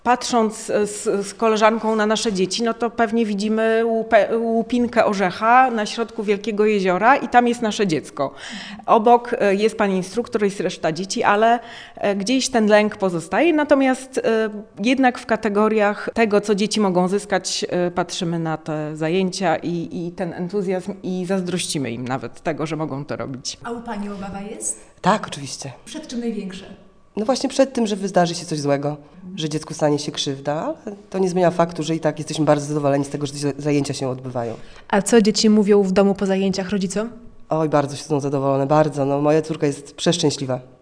Patrząc z koleżanką na nasze dzieci, no to pewnie widzimy łupinkę orzecha na środku wielkiego jeziora i tam jest nasze dziecko. Obok jest pani instruktor, jest reszta dzieci, ale gdzieś ten lęk pozostaje. Natomiast jednak w kategoriach tego, co dzieci mogą zyskać, patrzymy na te zajęcia i ten entuzjazm i zazdrościmy im nawet tego, że mogą to robić. A u pani obawa jest? Tak, oczywiście. Przed czym największa? No właśnie przed tym, że wydarzy się coś złego, że dziecku stanie się krzywda, ale to nie zmienia faktu, że i tak jesteśmy bardzo zadowoleni z tego, że te zajęcia się odbywają. A co dzieci mówią w domu po zajęciach rodzicom? Oj, bardzo się są zadowolone, bardzo. No, moja córka jest przeszczęśliwa.